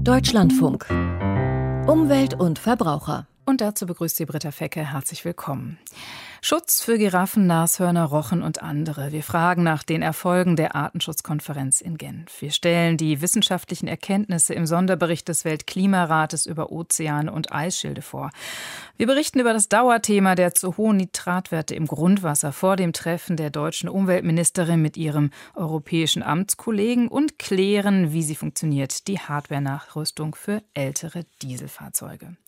Deutschlandfunk. Umwelt und Verbraucher. Und dazu begrüßt Sie Britta Fecke. Herzlich willkommen. Schutz für Giraffen, Nashörner, Rochen und andere. Wir fragen nach den Erfolgen der Artenschutzkonferenz in Genf. Wir stellen die wissenschaftlichen Erkenntnisse im Sonderbericht des Weltklimarates über Ozeane und Eisschilde vor. Wir berichten über das Dauerthema der zu hohen Nitratwerte im Grundwasser vor dem Treffen der deutschen Umweltministerin mit ihrem europäischen Amtskollegen und klären, wie sie funktioniert, die Hardware-Nachrüstung für ältere Dieselfahrzeuge.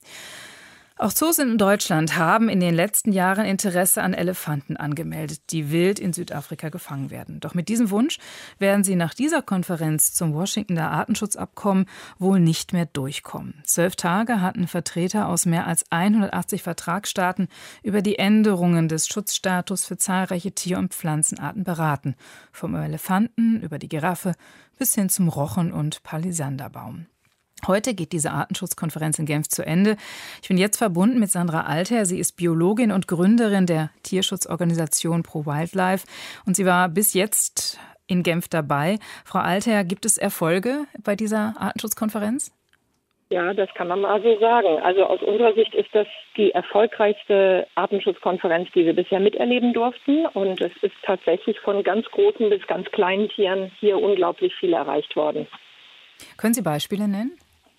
Auch Zoos in Deutschland haben in den letzten Jahren Interesse an Elefanten angemeldet, die wild in Südafrika gefangen werden. Doch mit diesem Wunsch werden sie nach dieser Konferenz zum Washingtoner Artenschutzabkommen wohl nicht mehr durchkommen. 12 Tage hatten Vertreter aus mehr als 180 Vertragsstaaten über die Änderungen des Schutzstatus für zahlreiche Tier- und Pflanzenarten beraten. Vom Elefanten über die Giraffe bis hin zum Rochen- und Palisanderbaum. Heute geht diese Artenschutzkonferenz in Genf zu Ende. Ich bin jetzt verbunden mit Sandra Alter. Sie ist Biologin und Gründerin der Tierschutzorganisation Pro Wildlife und sie war bis jetzt in Genf dabei. Frau Alter, gibt es Erfolge bei dieser Artenschutzkonferenz? Ja, das kann man mal so sagen. Also aus unserer Sicht ist das die erfolgreichste Artenschutzkonferenz, die wir bisher miterleben durften. Und es ist tatsächlich von ganz großen bis ganz kleinen Tieren hier unglaublich viel erreicht worden. Können Sie Beispiele nennen?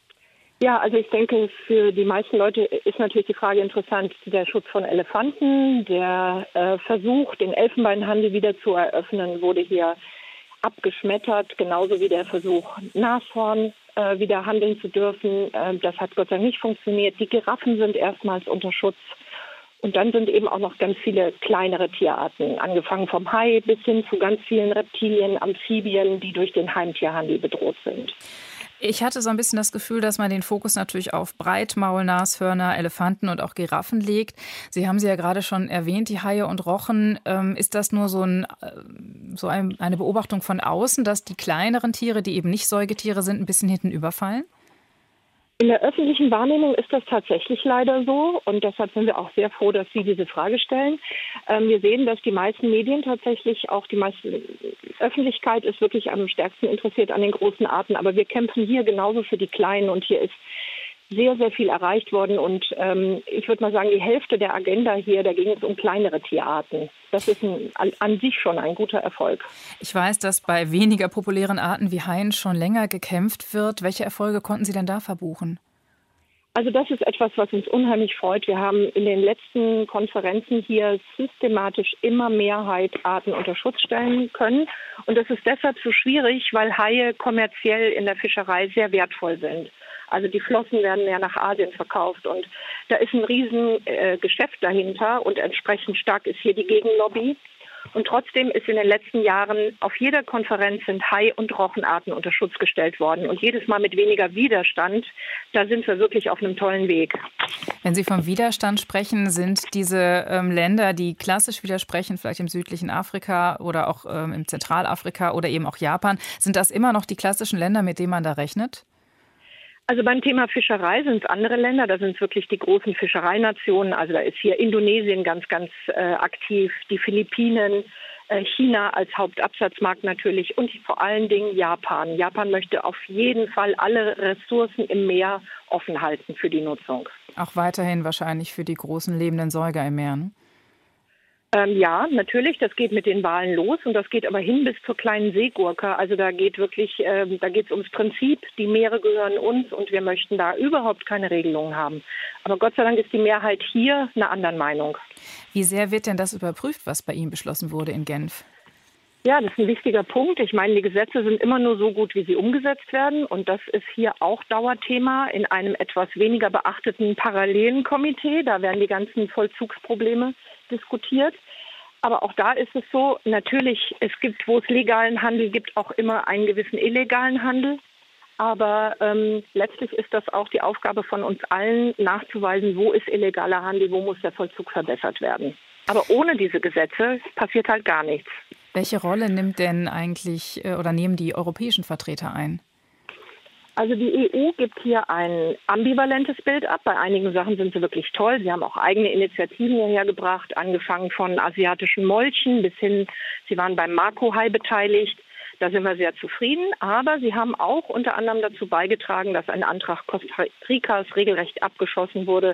Ja, also ich denke, für die meisten Leute ist natürlich die Frage interessant, der Schutz von Elefanten, der Versuch, den Elfenbeinhandel wieder zu eröffnen, wurde hier abgeschmettert, genauso wie der Versuch, Nashorn wieder handeln zu dürfen. Das hat Gott sei Dank nicht funktioniert. Die Giraffen sind erstmals unter Schutz. Und dann sind eben auch noch ganz viele kleinere Tierarten, angefangen vom Hai bis hin zu ganz vielen Reptilien, Amphibien, die durch den Heimtierhandel bedroht sind. Ich hatte so ein bisschen das Gefühl, dass man den Fokus natürlich auf Breitmaulnashörner, Elefanten und auch Giraffen legt. Sie haben sie ja gerade schon erwähnt, die Haie und Rochen. Ist das nur eine Beobachtung von außen, dass die kleineren Tiere, die eben nicht Säugetiere sind, ein bisschen hinten überfallen? In der öffentlichen Wahrnehmung ist das tatsächlich leider so und deshalb sind wir auch sehr froh, dass Sie diese Frage stellen. Wir sehen, dass die meisten Medien tatsächlich, auch die meiste Öffentlichkeit ist wirklich am stärksten interessiert an den großen Arten, aber wir kämpfen hier genauso für die Kleinen und hier ist sehr, sehr viel erreicht worden und ich würde mal sagen, die Hälfte der Agenda hier, da ging es um kleinere Tierarten. Das ist an sich schon ein guter Erfolg. Ich weiß, dass bei weniger populären Arten wie Haien schon länger gekämpft wird. Welche Erfolge konnten Sie denn da verbuchen? Also das ist etwas, was uns unheimlich freut. Wir haben in den letzten Konferenzen hier systematisch immer mehr Haiarten unter Schutz stellen können. Und das ist deshalb so schwierig, weil Haie kommerziell in der Fischerei sehr wertvoll sind. Also die Flossen werden mehr nach Asien verkauft und da ist ein riesen Geschäft dahinter und entsprechend stark ist hier die Gegenlobby. Und trotzdem ist in den letzten Jahren auf jeder Konferenz sind Hai- und Rochenarten unter Schutz gestellt worden. Und jedes Mal mit weniger Widerstand. Da sind wir wirklich auf einem tollen Weg. Wenn Sie vom Widerstand sprechen, sind diese Länder, die klassisch widersprechen, vielleicht im südlichen Afrika oder auch im Zentralafrika oder eben auch Japan, sind das immer noch die klassischen Länder, mit denen man da rechnet? Also beim Thema Fischerei sind es andere Länder, da sind es wirklich die großen Fischereinationen. Also da ist hier Indonesien ganz aktiv, die Philippinen, China als Hauptabsatzmarkt natürlich und vor allen Dingen Japan. Japan möchte auf jeden Fall alle Ressourcen im Meer offen halten für die Nutzung. Auch weiterhin wahrscheinlich für die großen lebenden Säuger im Meer, ne? Ja, natürlich. Das geht mit den Walen los und das geht aber hin bis zur kleinen Seegurke. Also da geht es ums Prinzip. Die Meere gehören uns und wir möchten da überhaupt keine Regelungen haben. Aber Gott sei Dank ist die Mehrheit hier einer anderen Meinung. Wie sehr wird denn das überprüft, was bei Ihnen beschlossen wurde in Genf? Ja, das ist ein wichtiger Punkt. Ich meine, die Gesetze sind immer nur so gut, wie sie umgesetzt werden. Und das ist hier auch Dauerthema in einem etwas weniger beachteten parallelen Komitee. Da werden die ganzen Vollzugsprobleme diskutiert. Aber auch da ist es so, natürlich, es gibt, wo es legalen Handel gibt, auch immer einen gewissen illegalen Handel. Aber letztlich ist das auch die Aufgabe von uns allen, nachzuweisen, wo ist illegaler Handel, wo muss der Vollzug verbessert werden. Aber ohne diese Gesetze passiert halt gar nichts. Welche Rolle nimmt denn eigentlich oder nehmen die europäischen Vertreter ein? Also die EU gibt hier ein ambivalentes Bild ab. Bei einigen Sachen sind sie wirklich toll. Sie haben auch eigene Initiativen hierher gebracht, angefangen von asiatischen Molchen bis hin, sie waren beim Mako-Hai beteiligt. Da sind wir sehr zufrieden. Aber sie haben auch unter anderem dazu beigetragen, dass ein Antrag Costa Ricas regelrecht abgeschossen wurde.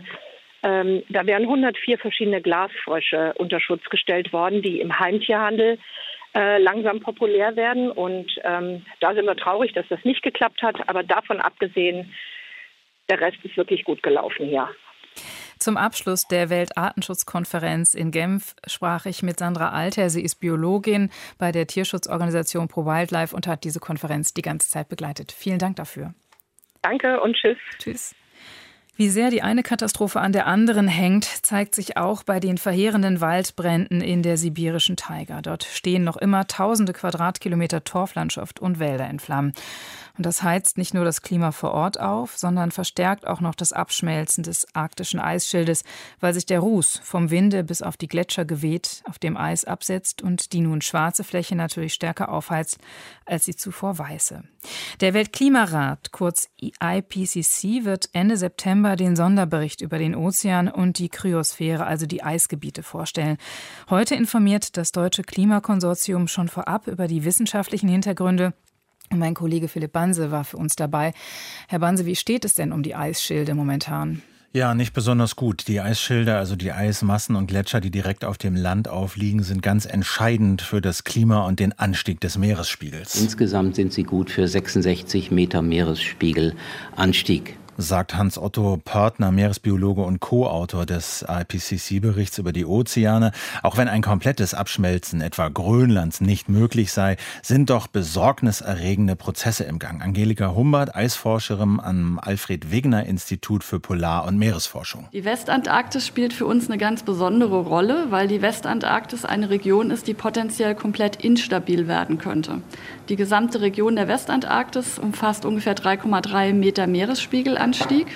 Da wären 104 verschiedene Glasfrösche unter Schutz gestellt worden, die im Heimtierhandel langsam populär werden. Und da sind wir traurig, dass das nicht geklappt hat. Aber davon abgesehen, der Rest ist wirklich gut gelaufen hier. Zum Abschluss der Weltartenschutzkonferenz in Genf sprach ich mit Sandra Alter. Sie ist Biologin bei der Tierschutzorganisation ProWildlife und hat diese Konferenz die ganze Zeit begleitet. Vielen Dank dafür. Danke und tschüss. Tschüss. Wie sehr die eine Katastrophe an der anderen hängt, zeigt sich auch bei den verheerenden Waldbränden in der sibirischen Taiga. Dort stehen noch immer tausende Quadratkilometer Torflandschaft und Wälder in Flammen. Und das heizt nicht nur das Klima vor Ort auf, sondern verstärkt auch noch das Abschmelzen des arktischen Eisschildes, weil sich der Ruß vom Winde bis auf die Gletscher geweht auf dem Eis absetzt und die nun schwarze Fläche natürlich stärker aufheizt als die zuvor weiße. Der Weltklimarat, kurz IPCC, wird Ende September den Sonderbericht über den Ozean und die Kryosphäre, also die Eisgebiete, vorstellen. Heute informiert das Deutsche Klimakonsortium schon vorab über die wissenschaftlichen Hintergründe. Und mein Kollege Philipp Banse war für uns dabei. Herr Banse, wie steht es denn um die Eisschilde momentan? Ja, nicht besonders gut. Die Eisschilde, also die Eismassen und Gletscher, die direkt auf dem Land aufliegen, sind ganz entscheidend für das Klima und den Anstieg des Meeresspiegels. Insgesamt sind sie gut für 66 Meter Meeresspiegelanstieg, sagt Hans-Otto Pörtner, Meeresbiologe und Co-Autor des IPCC-Berichts über die Ozeane. Auch wenn ein komplettes Abschmelzen etwa Grönlands nicht möglich sei, sind doch besorgniserregende Prozesse im Gang. Angelika Humbert, Eisforscherin am Alfred-Wegener-Institut für Polar- und Meeresforschung. Die Westantarktis spielt für uns eine ganz besondere Rolle, weil die Westantarktis eine Region ist, die potenziell komplett instabil werden könnte. Die gesamte Region der Westantarktis umfasst ungefähr 3,3 Meter Meeresspiegelanstieg.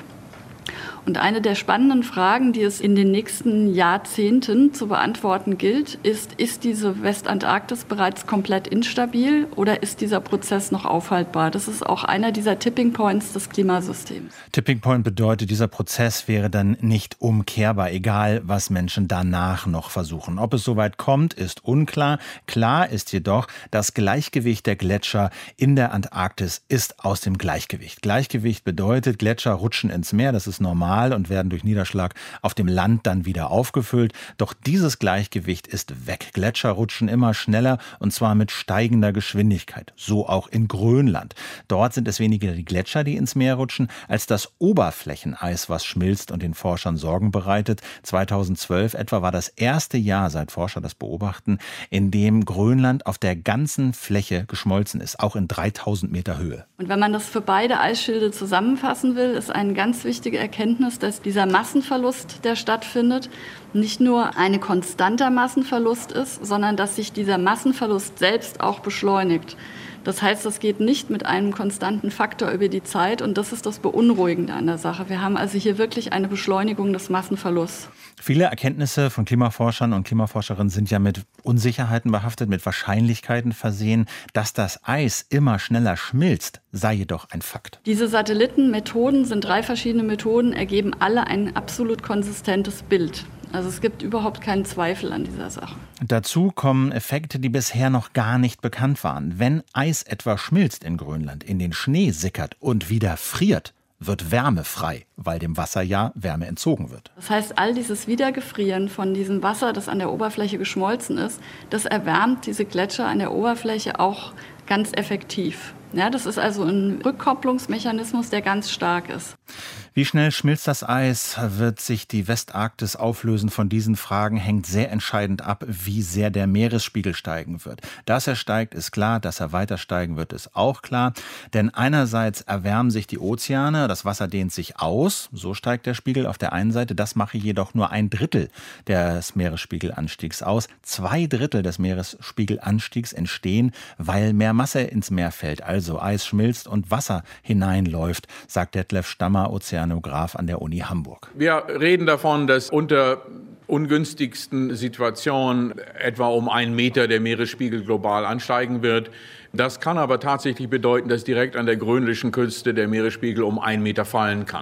Und eine der spannenden Fragen, die es in den nächsten Jahrzehnten zu beantworten gilt, ist diese Westantarktis bereits komplett instabil oder ist dieser Prozess noch aufhaltbar? Das ist auch einer dieser Tipping Points des Klimasystems. Tipping Point bedeutet, dieser Prozess wäre dann nicht umkehrbar, egal was Menschen danach noch versuchen. Ob es soweit kommt, ist unklar. Klar ist jedoch, das Gleichgewicht der Gletscher in der Antarktis ist aus dem Gleichgewicht. Gleichgewicht bedeutet, Gletscher rutschen ins Meer, das ist normal, und werden durch Niederschlag auf dem Land dann wieder aufgefüllt. Doch dieses Gleichgewicht ist weg. Gletscher rutschen immer schneller und zwar mit steigender Geschwindigkeit. So auch in Grönland. Dort sind es weniger die Gletscher, die ins Meer rutschen, als das Oberflächeneis, was schmilzt und den Forschern Sorgen bereitet. 2012 etwa war das erste Jahr, seit Forscher das beobachten, in dem Grönland auf der ganzen Fläche geschmolzen ist, auch in 3000 Meter Höhe. Und wenn man das für beide Eisschilde zusammenfassen will, ist eine ganz wichtige Erkenntnis, dass dieser Massenverlust, der stattfindet, nicht nur ein konstanter Massenverlust ist, sondern dass sich dieser Massenverlust selbst auch beschleunigt. Das heißt, das geht nicht mit einem konstanten Faktor über die Zeit und das ist das Beunruhigende an der Sache. Wir haben also hier wirklich eine Beschleunigung des Massenverlusts. Viele Erkenntnisse von Klimaforschern und Klimaforscherinnen sind ja mit Unsicherheiten behaftet, mit Wahrscheinlichkeiten versehen. Dass das Eis immer schneller schmilzt, sei jedoch ein Fakt. Diese Satellitenmethoden sind 3 verschiedene Methoden, ergeben alle ein absolut konsistentes Bild. Also es gibt überhaupt keinen Zweifel an dieser Sache. Dazu kommen Effekte, die bisher noch gar nicht bekannt waren. Wenn Eis etwa schmilzt in Grönland, in den Schnee sickert und wieder friert, wird Wärme frei, weil dem Wasser ja Wärme entzogen wird. Das heißt, all dieses Wiedergefrieren von diesem Wasser, das an der Oberfläche geschmolzen ist, das erwärmt diese Gletscher an der Oberfläche auch ganz effektiv. Ja, das ist also ein Rückkopplungsmechanismus, der ganz stark ist. Wie schnell schmilzt das Eis? Wird sich die Westarktis auflösen? Von diesen Fragen hängt sehr entscheidend ab, wie sehr der Meeresspiegel steigen wird. Dass er steigt, ist klar. Dass er weiter steigen wird, ist auch klar. Denn einerseits erwärmen sich die Ozeane, das Wasser dehnt sich aus, so steigt der Spiegel auf der einen Seite. Das mache jedoch nur 1/3 des Meeresspiegelanstiegs aus. 2/3 des Meeresspiegelanstiegs entstehen, weil mehr Masse ins Meer fällt. Also Eis schmilzt und Wasser hineinläuft, sagt Detlef Stammer, Ozeanograf an der Uni Hamburg. Wir reden davon, dass unter ungünstigsten Situationen etwa um 1 Meter der Meeresspiegel global ansteigen wird. Das kann aber tatsächlich bedeuten, dass direkt an der grönländischen Küste der Meeresspiegel um 1 Meter fallen kann.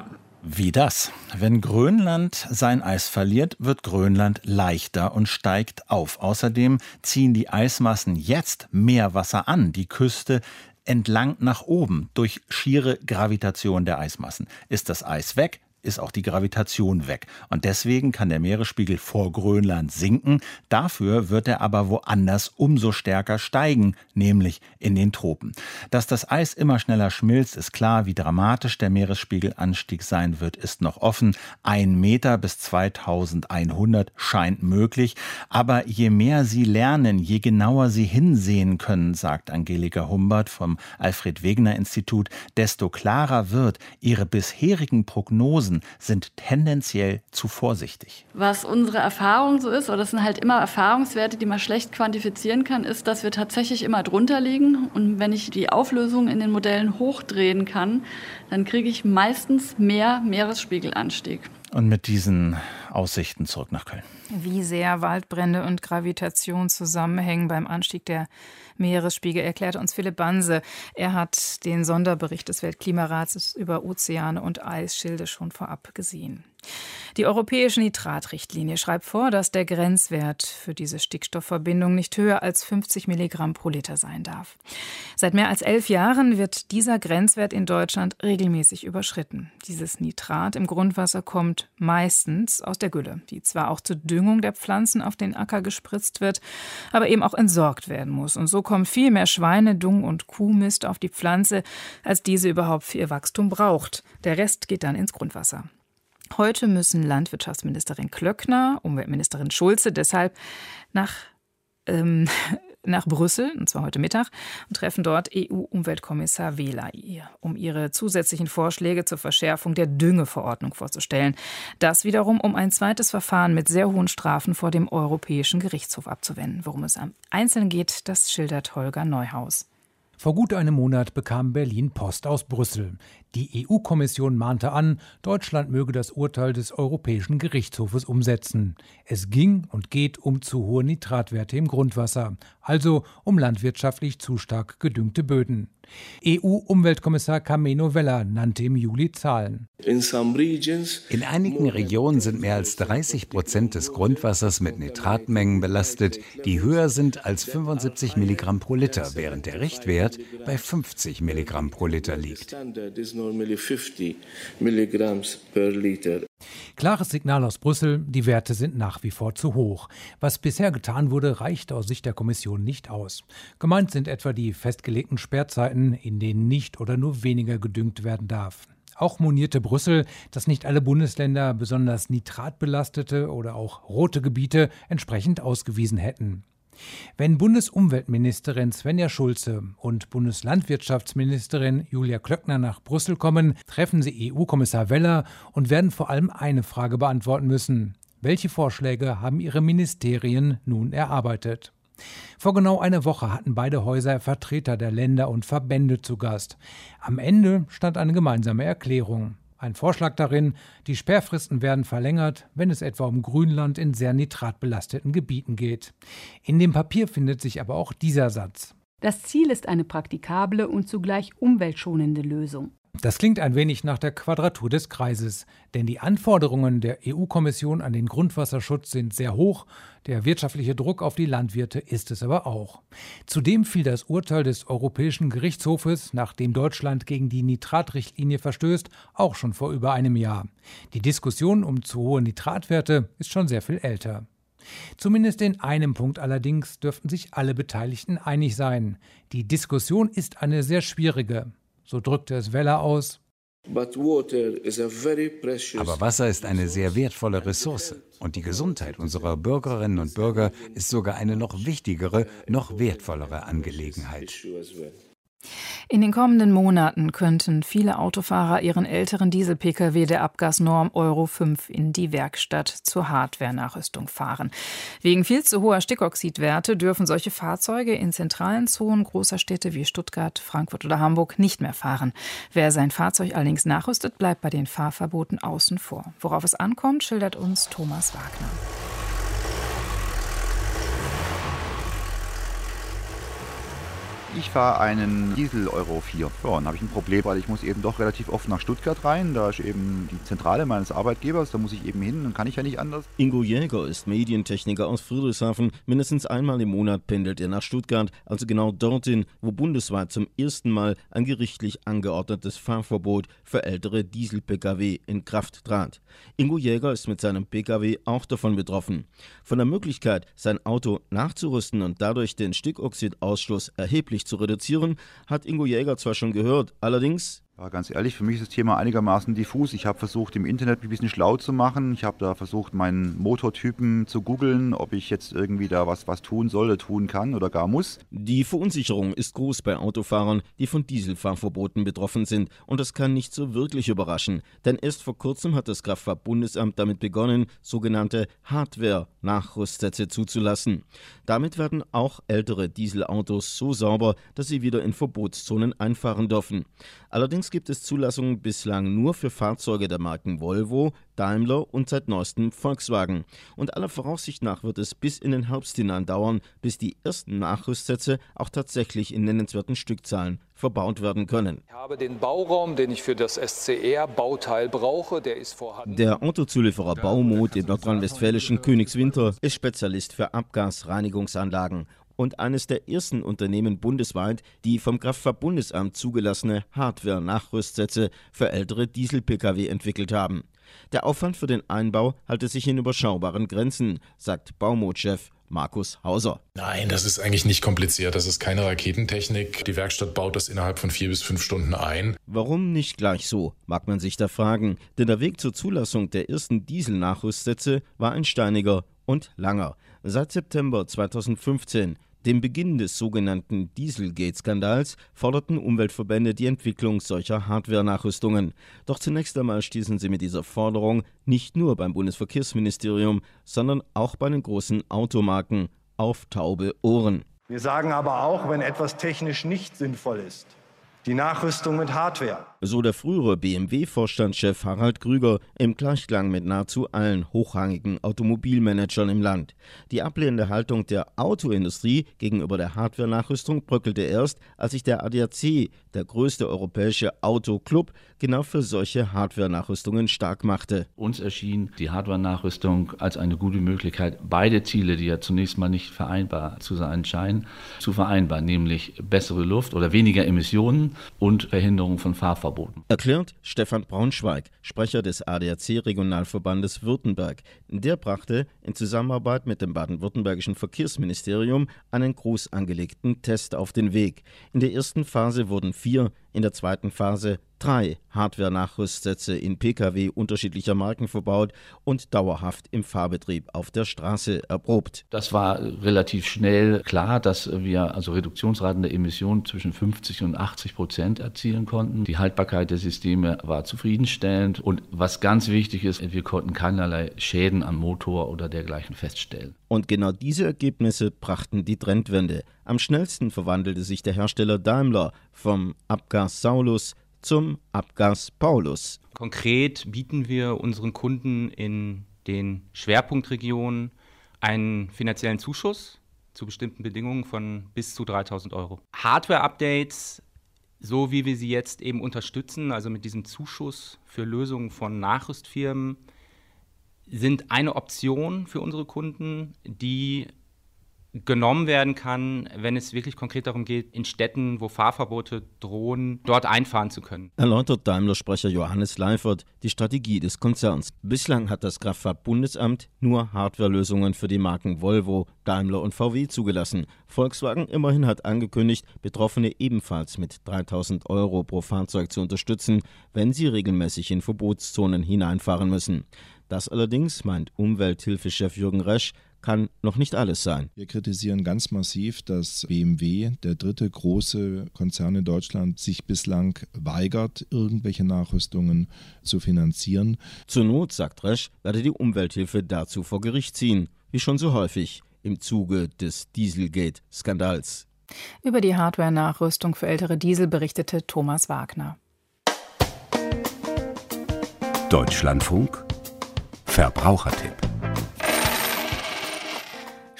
Wie das? Wenn Grönland sein Eis verliert, wird Grönland leichter und steigt auf. Außerdem ziehen die Eismassen jetzt mehr Wasser an, die Küste entlang nach oben durch schiere Gravitation der Eismassen. Ist das Eis weg, ist auch die Gravitation weg. Und deswegen kann der Meeresspiegel vor Grönland sinken. Dafür wird er aber woanders umso stärker steigen, nämlich in den Tropen. Dass das Eis immer schneller schmilzt, ist klar. Wie dramatisch der Meeresspiegelanstieg sein wird, ist noch offen. 1 Meter bis 2100 scheint möglich. Aber je mehr Sie lernen, je genauer Sie hinsehen können, sagt Angelika Humbert vom Alfred-Wegener-Institut, desto klarer wird, Ihre bisherigen Prognosen sind tendenziell zu vorsichtig. Was unsere Erfahrung so ist, oder das sind halt immer Erfahrungswerte, die man schlecht quantifizieren kann, ist, dass wir tatsächlich immer drunter liegen. Und wenn ich die Auflösung in den Modellen hochdrehen kann, dann kriege ich meistens mehr Meeresspiegelanstieg. Und mit diesen Aussichten zurück nach Köln. Wie sehr Waldbrände und Gravitation zusammenhängen beim Anstieg der Meeresspiegel, erklärte uns Philipp Banse. Er hat den Sonderbericht des Weltklimarats über Ozeane und Eisschilde schon vorab gesehen. Die europäische Nitratrichtlinie schreibt vor, dass der Grenzwert für diese Stickstoffverbindung nicht höher als 50 Milligramm pro Liter sein darf. Seit mehr als 11 Jahren wird dieser Grenzwert in Deutschland regelmäßig überschritten. Dieses Nitrat im Grundwasser kommt meistens aus der Gülle, die zwar auch zur Düngung der Pflanzen auf den Acker gespritzt wird, aber eben auch entsorgt werden muss. Und so kommt viel mehr Schweinedung und Kuhmist auf die Pflanze, als diese überhaupt für ihr Wachstum braucht. Der Rest geht dann ins Grundwasser. Heute müssen Landwirtschaftsministerin Klöckner, Umweltministerin Schulze deshalb nach Brüssel, und zwar heute Mittag, und treffen dort EU-Umweltkommissar Vella, um ihre zusätzlichen Vorschläge zur Verschärfung der Düngeverordnung vorzustellen. Das wiederum, um ein zweites Verfahren mit sehr hohen Strafen vor dem Europäischen Gerichtshof abzuwenden. Worum es am Einzelnen geht, das schildert Holger Neuhaus. Vor gut einem Monat bekam Berlin Post aus Brüssel. Die EU-Kommission mahnte an, Deutschland möge das Urteil des Europäischen Gerichtshofes umsetzen. Es ging und geht um zu hohe Nitratwerte im Grundwasser, also um landwirtschaftlich zu stark gedüngte Böden. EU-Umweltkommissar Carmelo Vella nannte im Juli Zahlen. In einigen Regionen sind mehr als 30% des Grundwassers mit Nitratmengen belastet, die höher sind als 75 Milligramm pro Liter, während der Richtwert bei 50 Milligramm pro Liter liegt. Klares Signal aus Brüssel, die Werte sind nach wie vor zu hoch. Was bisher getan wurde, reicht aus Sicht der Kommission nicht aus. Gemeint sind etwa die festgelegten Sperrzeiten, in denen nicht oder nur weniger gedüngt werden darf. Auch monierte Brüssel, dass nicht alle Bundesländer besonders nitratbelastete oder auch rote Gebiete entsprechend ausgewiesen hätten. Wenn Bundesumweltministerin Svenja Schulze und Bundeslandwirtschaftsministerin Julia Klöckner nach Brüssel kommen, treffen sie EU-Kommissar Vella und werden vor allem eine Frage beantworten müssen. Welche Vorschläge haben ihre Ministerien nun erarbeitet? Vor genau einer Woche hatten beide Häuser Vertreter der Länder und Verbände zu Gast. Am Ende stand eine gemeinsame Erklärung. Ein Vorschlag darin, die Sperrfristen werden verlängert, wenn es etwa um Grünland in sehr nitratbelasteten Gebieten geht. In dem Papier findet sich aber auch dieser Satz. Das Ziel ist eine praktikable und zugleich umweltschonende Lösung. Das klingt ein wenig nach der Quadratur des Kreises, denn die Anforderungen der EU-Kommission an den Grundwasserschutz sind sehr hoch, der wirtschaftliche Druck auf die Landwirte ist es aber auch. Zudem fiel das Urteil des Europäischen Gerichtshofes, nachdem Deutschland gegen die Nitratrichtlinie verstößt, auch schon vor über einem Jahr. Die Diskussion um zu hohe Nitratwerte ist schon sehr viel älter. Zumindest in einem Punkt allerdings dürften sich alle Beteiligten einig sein. Die Diskussion ist eine sehr schwierige. So drückte es Vella aus. Aber Wasser ist eine sehr wertvolle Ressource. Und die Gesundheit unserer Bürgerinnen und Bürger ist sogar eine noch wichtigere, noch wertvollere Angelegenheit. In den kommenden Monaten könnten viele Autofahrer ihren älteren Diesel-Pkw der Abgasnorm Euro 5 in die Werkstatt zur Hardware-Nachrüstung fahren. Wegen viel zu hoher Stickoxidwerte dürfen solche Fahrzeuge in zentralen Zonen großer Städte wie Stuttgart, Frankfurt oder Hamburg nicht mehr fahren. Wer sein Fahrzeug allerdings nachrüstet, bleibt bei den Fahrverboten außen vor. Worauf es ankommt, schildert uns Thomas Wagner. Ich fahre einen Diesel Euro 4. Ja, dann habe ich ein Problem, weil ich muss eben doch relativ oft nach Stuttgart rein. Da ist eben die Zentrale meines Arbeitgebers, da muss ich eben hin und kann ich ja nicht anders. Ingo Jäger ist Medientechniker aus Friedrichshafen. Mindestens einmal im Monat pendelt er nach Stuttgart, also genau dorthin, wo bundesweit zum ersten Mal ein gerichtlich angeordnetes Fahrverbot für ältere Diesel-Pkw in Kraft trat. Ingo Jäger ist mit seinem Pkw auch davon betroffen. Von der Möglichkeit, sein Auto nachzurüsten und dadurch den Stickoxidausstoß erheblich zu reduzieren, hat Ingo Jäger zwar schon gehört, allerdings... Ja, ganz ehrlich, für mich ist das Thema einigermaßen diffus. Ich habe versucht, im Internet ein bisschen schlau zu machen. Ich habe da versucht, meinen Motortypen zu googeln, ob ich jetzt irgendwie da was tun soll, oder tun kann oder gar muss. Die Verunsicherung ist groß bei Autofahrern, die von Dieselfahrverboten betroffen sind. Und das kann nicht so wirklich überraschen. Denn erst vor kurzem hat das Kraftfahrtbundesamt damit begonnen, sogenannte Hardware-Nachrüstsätze zuzulassen. Damit werden auch ältere Dieselautos so sauber, dass sie wieder in Verbotszonen einfahren dürfen. Allerdings gibt es Zulassungen bislang nur für Fahrzeuge der Marken Volvo, Daimler und seit neuestem Volkswagen. Und aller Voraussicht nach wird es bis in den Herbst hinein dauern, bis die ersten Nachrüstsätze auch tatsächlich in nennenswerten Stückzahlen verbaut werden können. Ich habe den Bauraum, den ich für das SCR-Bauteil brauche, der ist vorhanden. Der Autozulieferer Baumot im nordrhein-westfälischen Königswinter ist Spezialist für Abgasreinigungsanlagen und eines der ersten Unternehmen bundesweit, die vom Kraftfahrtbundesamt zugelassene Hardware-Nachrüstsätze für ältere Diesel-Pkw entwickelt haben. Der Aufwand für den Einbau halte sich in überschaubaren Grenzen, sagt Baumot-Chef Markus Hauser. Nein, das ist eigentlich nicht kompliziert. Das ist keine Raketentechnik. Die Werkstatt baut das innerhalb von 4 bis 5 Stunden ein. Warum nicht gleich so, mag man sich da fragen. Denn der Weg zur Zulassung der ersten Diesel-Nachrüstsätze war ein steiniger und langer. Seit September 2015, dem Beginn des sogenannten Dieselgate-Skandals, forderten Umweltverbände die Entwicklung solcher Hardware-Nachrüstungen. Doch zunächst einmal stießen sie mit dieser Forderung nicht nur beim Bundesverkehrsministerium, sondern auch bei den großen Automarken auf taube Ohren. Wir sagen aber auch, wenn etwas technisch nicht sinnvoll ist, die Nachrüstung mit Hardware. So der frühere BMW-Vorstandschef Harald Krüger im Gleichklang mit nahezu allen hochrangigen Automobilmanagern im Land. Die ablehnende Haltung der Autoindustrie gegenüber der Hardware-Nachrüstung bröckelte erst, als sich der ADAC, der größte europäische Autoclub, genau für solche Hardware-Nachrüstungen stark machte. Uns erschien die Hardware-Nachrüstung als eine gute Möglichkeit, beide Ziele, die ja zunächst mal nicht vereinbar zu sein scheinen, zu vereinbaren, nämlich bessere Luft oder weniger Emissionen und Verhinderung von Fahrverboten. Erklärt Stefan Braunschweig, Sprecher des ADAC-Regionalverbandes Württemberg. Der brachte in Zusammenarbeit mit dem baden-württembergischen Verkehrsministerium einen groß angelegten Test auf den Weg. In der ersten Phase wurden 4, in der zweiten Phase 3 Hardware-Nachrüstsätze in Pkw unterschiedlicher Marken verbaut und dauerhaft im Fahrbetrieb auf der Straße erprobt. Das war relativ schnell klar, dass wir also Reduktionsraten der Emissionen zwischen 50% und 80% erzielen konnten. Die Haltbarkeit der Systeme war zufriedenstellend und was ganz wichtig ist, wir konnten keinerlei Schäden am Motor oder dergleichen feststellen. Und genau diese Ergebnisse brachten die Trendwende. Am schnellsten verwandelte sich der Hersteller Daimler vom Abgas Saulus zum Abgas Paulus. Konkret bieten wir unseren Kunden in den Schwerpunktregionen einen finanziellen Zuschuss zu bestimmten Bedingungen von bis zu 3.000 €. Hardware-Updates, so wie wir sie jetzt eben unterstützen, also mit diesem Zuschuss für Lösungen von Nachrüstfirmen, sind eine Option für unsere Kunden, die genommen werden kann, wenn es wirklich konkret darum geht, in Städten, wo Fahrverbote drohen, dort einfahren zu können. Erläutert Daimler-Sprecher Johannes Leifert die Strategie des Konzerns. Bislang hat das Kraftfahrtbundesamt nur Hardwarelösungen für die Marken Volvo, Daimler und VW zugelassen. Volkswagen immerhin hat angekündigt, Betroffene ebenfalls mit 3.000 € pro Fahrzeug zu unterstützen, wenn sie regelmäßig in Verbotszonen hineinfahren müssen. Das allerdings, meint Umwelthilfechef Jürgen Resch, kann noch nicht alles sein. Wir kritisieren ganz massiv, dass BMW, der dritte große Konzern in Deutschland, sich bislang weigert, irgendwelche Nachrüstungen zu finanzieren. Zur Not, sagt Resch, werde die Umwelthilfe dazu vor Gericht ziehen, wie schon so häufig im Zuge des Dieselgate-Skandals. Über die Hardware-Nachrüstung für ältere Diesel berichtete Thomas Wagner. Deutschlandfunk Verbrauchertipp.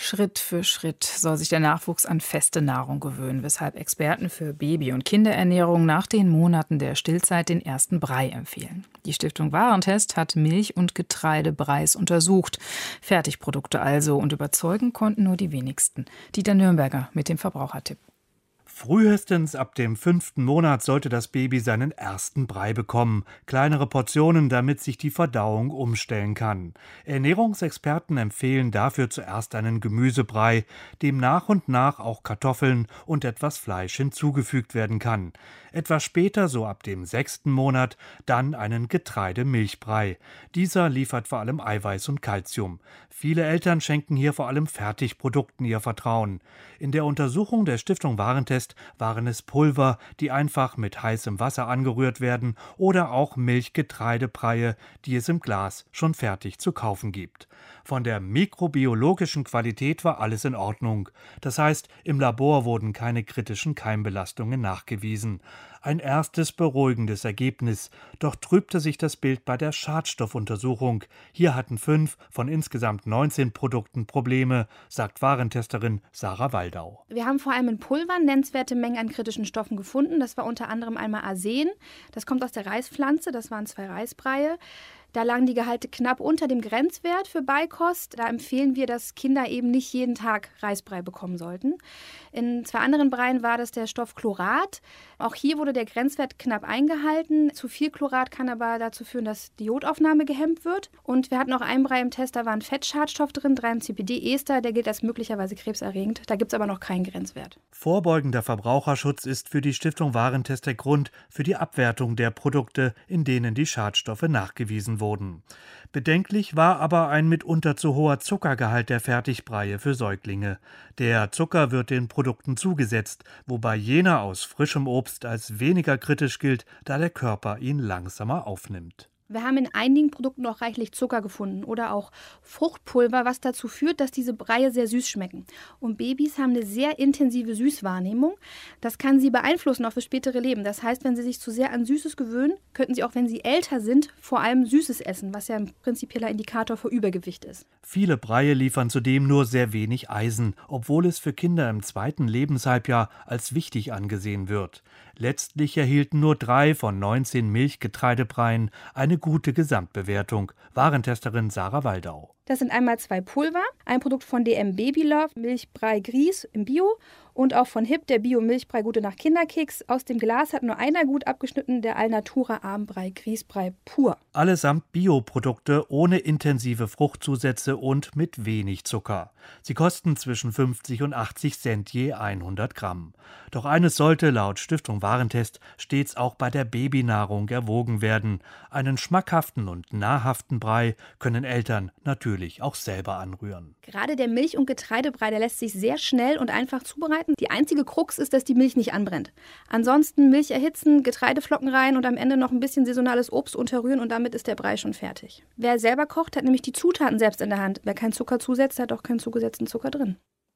Schritt für Schritt soll sich der Nachwuchs an feste Nahrung gewöhnen, weshalb Experten für Baby- und Kinderernährung nach den Monaten der Stillzeit den ersten Brei empfehlen. Die Stiftung Warentest hat Milch- und Getreidebreis untersucht. Fertigprodukte also, und überzeugen konnten nur die wenigsten. Dieter Nürnberger mit dem Verbrauchertipp. Frühestens ab dem 5. Monat sollte das Baby seinen ersten Brei bekommen. Kleinere Portionen, damit sich die Verdauung umstellen kann. Ernährungsexperten empfehlen dafür zuerst einen Gemüsebrei, dem nach und nach auch Kartoffeln und etwas Fleisch hinzugefügt werden kann. Etwas später, so ab dem 6. Monat, dann einen Getreidemilchbrei. Dieser liefert vor allem Eiweiß und Kalzium. Viele Eltern schenken hier vor allem Fertigprodukten ihr Vertrauen. In der Untersuchung der Stiftung Warentest waren es Pulver, die einfach mit heißem Wasser angerührt werden, oder auch Milchgetreidebreie, die es im Glas schon fertig zu kaufen gibt. Von der mikrobiologischen Qualität war alles in Ordnung. Das heißt, im Labor wurden keine kritischen Keimbelastungen nachgewiesen. Ein erstes beruhigendes Ergebnis. Doch trübte sich das Bild bei der Schadstoffuntersuchung. Hier hatten 5 von insgesamt 19 Produkten Probleme, sagt Warentesterin Sarah Waldau. Wir haben vor allem in Pulvern nennenswerte Mengen an kritischen Stoffen gefunden. Das war unter anderem einmal Arsen. Das kommt aus der Reispflanze. Das waren 2 Reisbreie. Da lagen die Gehalte knapp unter dem Grenzwert für Beikost. Da empfehlen wir, dass Kinder eben nicht jeden Tag Reisbrei bekommen sollten. In 2 anderen Breien war das der Stoff Chlorat. Auch hier wurde der Grenzwert knapp eingehalten. Zu viel Chlorat kann aber dazu führen, dass die Jodaufnahme gehemmt wird. Und wir hatten auch einen Brei im Test, da war ein Fettschadstoff drin, 3-MCPD-Ester. Der gilt als möglicherweise krebserregend. Da gibt es aber noch keinen Grenzwert. Vorbeugender Verbraucherschutz ist für die Stiftung Warentest der Grund für die Abwertung der Produkte, in denen die Schadstoffe nachgewiesen wurden. Bedenklich war aber ein mitunter zu hoher Zuckergehalt der Fertigbreie für Säuglinge. Der Zucker wird den Produkten zugesetzt, wobei jener aus frischem Obst als weniger kritisch gilt, da der Körper ihn langsamer aufnimmt. Wir haben in einigen Produkten auch reichlich Zucker gefunden oder auch Fruchtpulver, was dazu führt, dass diese Breie sehr süß schmecken. Und Babys haben eine sehr intensive Süßwahrnehmung. Das kann sie beeinflussen auf das spätere Leben. Das heißt, wenn sie sich zu sehr an Süßes gewöhnen, könnten sie auch, wenn sie älter sind, vor allem Süßes essen, was ja ein prinzipieller Indikator für Übergewicht ist. Viele Breie liefern zudem nur sehr wenig Eisen, obwohl es für Kinder im 2. Lebenshalbjahr als wichtig angesehen wird. Letztlich erhielten nur 3 von 19 Milchgetreidebreien eine gute Gesamtbewertung. Warentesterin Sarah Waldau. Das sind einmal 2 Pulver, ein Produkt von DM Babylove, Milchbrei Grieß im Bio, und auch von HIP, der Bio-Milchbrei Gute Nacht Kinderkeks. Aus dem Glas hat nur einer gut abgeschnitten, der Alnatura Abendbrei Grießbrei pur. Allesamt Bioprodukte ohne intensive Fruchtzusätze und mit wenig Zucker. Sie kosten zwischen 50 und 80 Cent je 100 Gramm. Doch eines sollte laut Stiftung Warentest stets auch bei der Babynahrung erwogen werden. Einen schmackhaften und nahrhaften Brei können Eltern natürlich auch selber anrühren. Gerade der Milch- und Getreidebrei, der lässt sich sehr schnell und einfach zubereiten. Die einzige Krux ist, dass die Milch nicht anbrennt. Ansonsten Milch erhitzen, Getreideflocken rein und am Ende noch ein bisschen saisonales Obst unterrühren und damit ist der Brei schon fertig. Wer selber kocht, hat nämlich die Zutaten selbst in der Hand. Wer keinen Zucker zusetzt, hat auch keinen zugesetzten Zucker drin.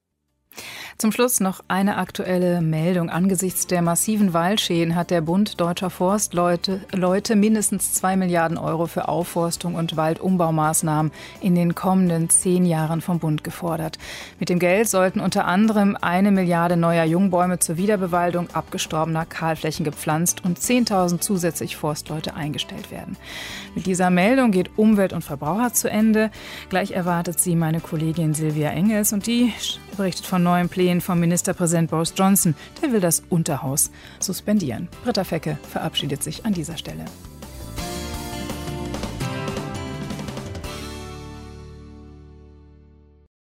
Zum Schluss noch eine aktuelle Meldung. Angesichts der massiven Waldschäden hat der Bund Deutscher Forstleute mindestens 2 Milliarden Euro für Aufforstung und Waldumbaumaßnahmen in den kommenden 10 Jahren vom Bund gefordert. Mit dem Geld sollten unter anderem 1 Milliarde neuer Jungbäume zur Wiederbewaldung abgestorbener Kahlflächen gepflanzt und 10.000 zusätzlich Forstleute eingestellt werden. Mit dieser Meldung geht Umwelt und Verbraucher zu Ende. Gleich erwartet sie meine Kollegin Silvia Engels und die berichtet von neuen Plänen vom Ministerpräsident Boris Johnson. Der will das Unterhaus suspendieren. Britta Fecke verabschiedet sich an dieser Stelle.